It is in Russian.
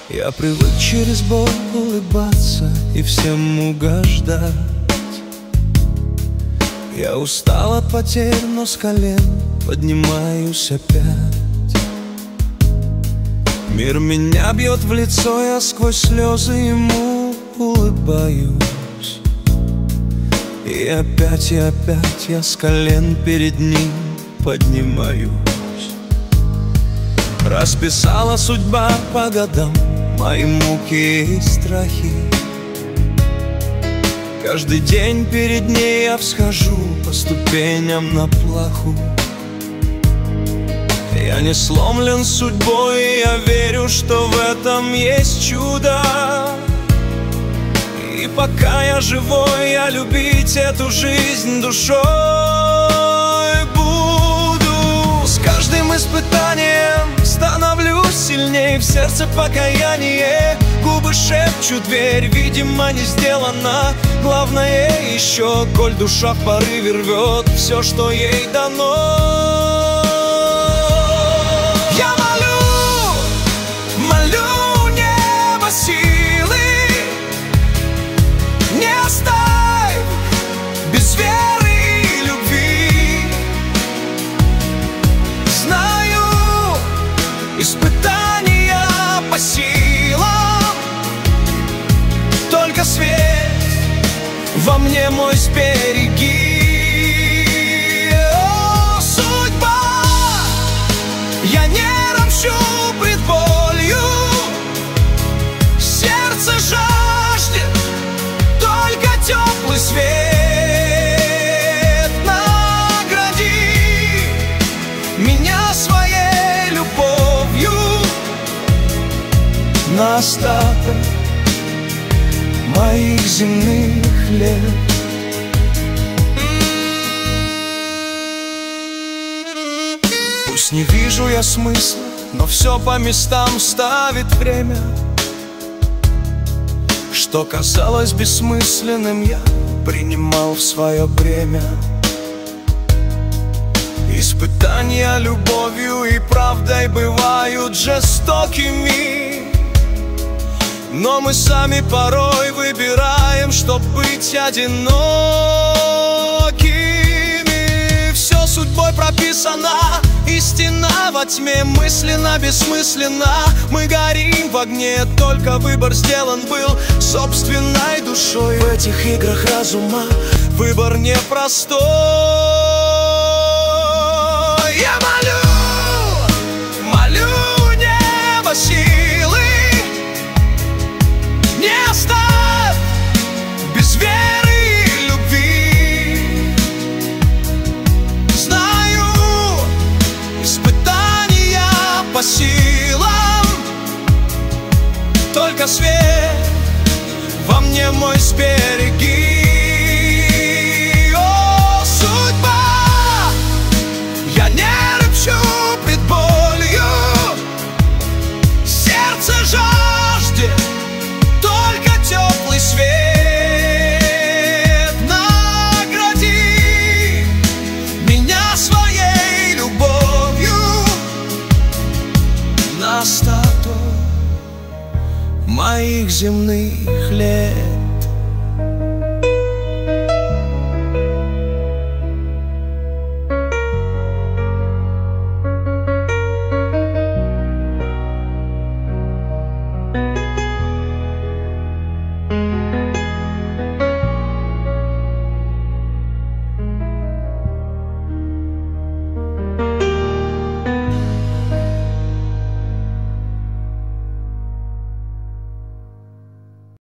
Я привык через боль улыбаться и всем угождать. Я устал от потерь, но с колен поднимаюсь опять. Мир меня бьет в лицо, я сквозь слезы ему улыбаюсь. И опять я с колен перед ним поднимаюсь. Расписала судьба по годам мои муки и страхи. Каждый день перед ней я всхожу по ступеням на плаху. Я не сломлен судьбой, и я верю, что в этом есть чудо. И пока я живой, я любить эту жизнь душой буду. С каждым испытанием становлюсь сильнее, в сердце покаяние. Губы шепчут, дверь, видимо, не сделана. Главное еще, коль душа в порыве рвет все, что ей дано. Я молю небо силы, не оставь без веры и любви. Знаю, испытания по силам, только свет во мне мой сбереги. О, судьба, я не ропщу пред болью, сердце жаждет только теплый свет. Награди меня своей любовью на остаток моих земных лет. Пусть не вижу я смысла, но все по местам ставит время. Что казалось бессмысленным, я принимал в свое бремя. Испытания любовью и правдой бывают жестокими, но мы сами порой выбираем, чтоб быть одинокими. Все судьбой прописано, истина во тьме, мысленно, бессмысленно. Мы горим в огне, только выбор сделан был собственной душой. В этих играх разума выбор непростой. Я молю небо силы, не оставь без веры и любви. Знаю, испытания по силам, только свет во мне мой сбереги. О, судьба, я не ропщу пред болью, сердце жаждет только теплый свет. Награди меня своей любовью на остаток моих земных лет.